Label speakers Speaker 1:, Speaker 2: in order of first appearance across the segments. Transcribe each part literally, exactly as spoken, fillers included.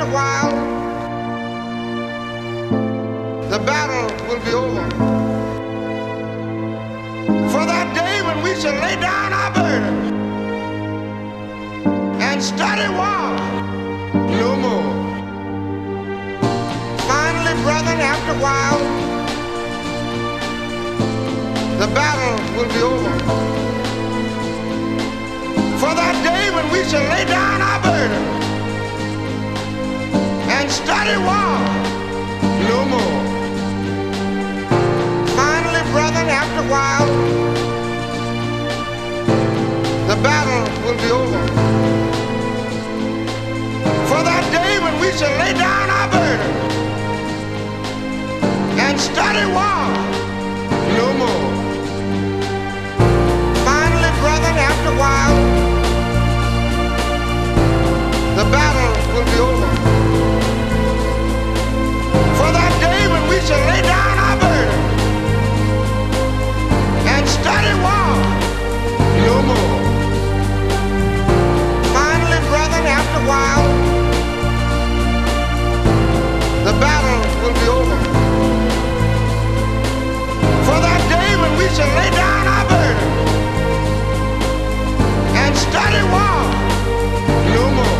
Speaker 1: a while, the battle will be over. For that day when we shall lay down our burdens and study war no more. Finally, brethren, after a while, the battle will be over. For that day when we shall lay down our burdens and study war no more. Finally, brethren, after a while, the battle will be over. For that day when we shall lay down our burdens and study war no more. Finally, brethren, after a while, the battle will be over. For that day when we shall lay down our burdens and study war no more. Finally, brethren, after a while, the battle will be over. For that day when we shall lay down our burdens and study war no more.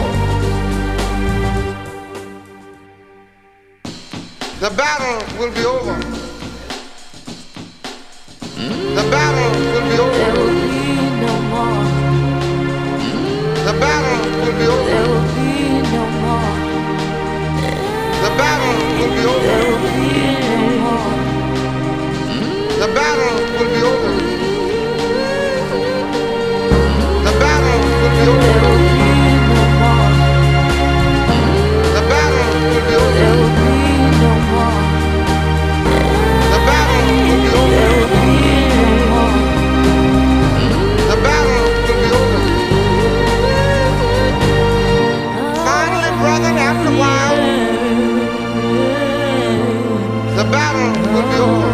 Speaker 1: The battle will be over. The battle will be over.
Speaker 2: There will be no more.
Speaker 1: The battle will be over.
Speaker 2: There will be no more.
Speaker 1: The battle will be over.
Speaker 2: There will be no more.
Speaker 1: The battle will be over. The battle will be over.
Speaker 2: There will be no more.
Speaker 1: The battle will be over.
Speaker 2: There will be no more.
Speaker 1: The battle will be over.
Speaker 2: There will be no more.
Speaker 1: The battle will be over. Finally, brethren, after a while, the battle will be over.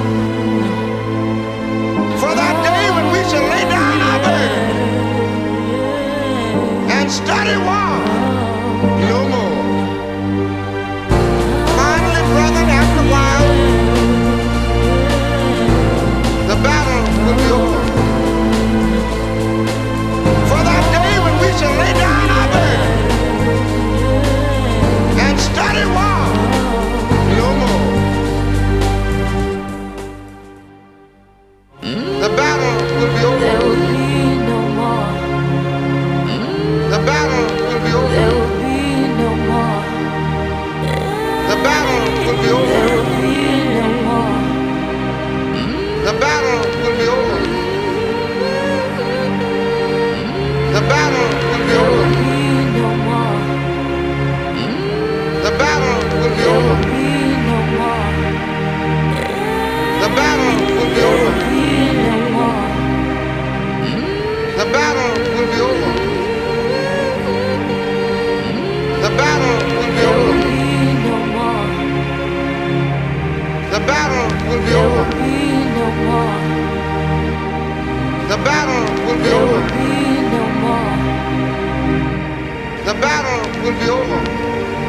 Speaker 1: For that day when we shall lay down our burdens and study war no more. Finally, brethren, after a while, the battle will be over. For that day when we shall lay down our burdens and study war no more. The battle will be over.
Speaker 2: There will be no more.
Speaker 1: The battle will be over.
Speaker 2: There will be no more.
Speaker 1: The battle will be over.
Speaker 2: There will be no more.
Speaker 1: The battle will be over. The battle will be
Speaker 2: There
Speaker 1: over.
Speaker 2: will be no more.
Speaker 1: The battle will be
Speaker 2: There
Speaker 1: over.
Speaker 2: will be no more.
Speaker 1: The battle will be
Speaker 2: There
Speaker 1: over.
Speaker 2: will be no more.
Speaker 1: The battle will be over. The battle will be
Speaker 2: There
Speaker 1: over.
Speaker 2: will be no more.
Speaker 1: The battle will be
Speaker 2: There
Speaker 1: over.
Speaker 2: will be no more.
Speaker 1: The battle will be
Speaker 2: There
Speaker 1: over.
Speaker 2: will be no more.
Speaker 1: The battle will be over.